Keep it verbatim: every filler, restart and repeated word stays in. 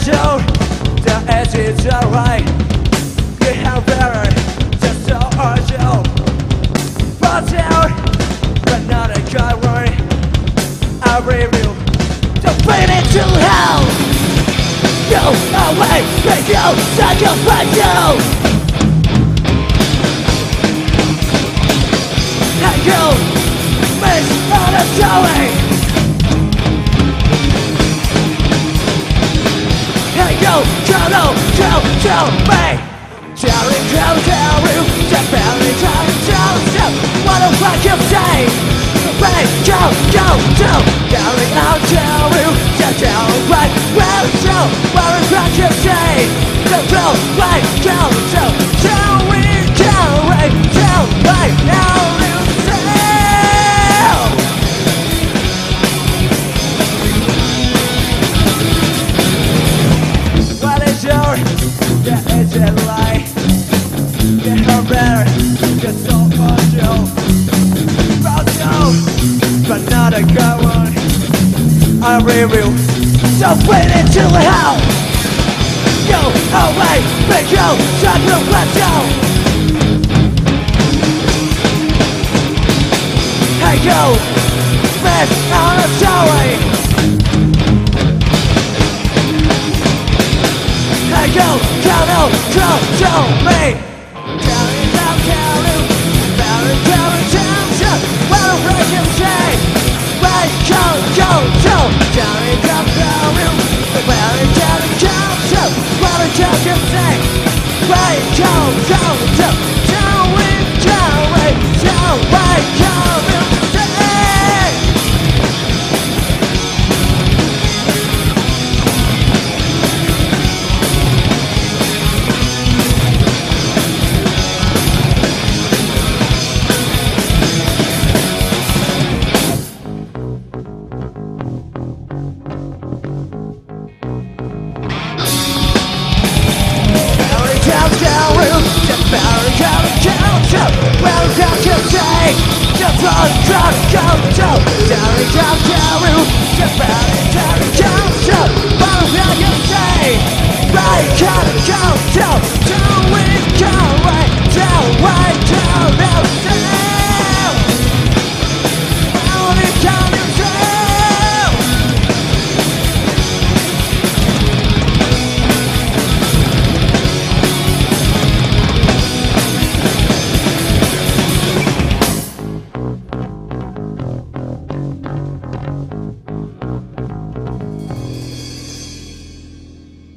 show the edge is alright. You have better just so urgent. But out, but not a god word. I review the pain into hell. Go away, make you sacrifice you. And you misunderstanding. And you tell, tell, tell me. Tell me, tell, tell you. Just barely tell, tell, tell. What the fuck you say? Hey, go, go, go. Tell me, I'll tell you. Just tell right, well, tell. What the fuck you say? Tell, tell, right, tell, tell. Tell me, tell, right, tell, right, now you say. What is your, that is a lie. Get her better, get so much you. About you, but not a good one. I review, so wait until hell. Go away, make you sacrifice you. Hey yo, miss on a story. Hey yo, count out, count, count me. Count it down, count it. Count it, count it, count it. What a break you say. Right, count, count, count. Count it down, count it. Count it, count it, count it. What a count you say. Right, count, count, count. Count it, count it, count it. Right, count it, say. Well, don't you say, just run, run, go, go. Down, down, down, just run, down, down.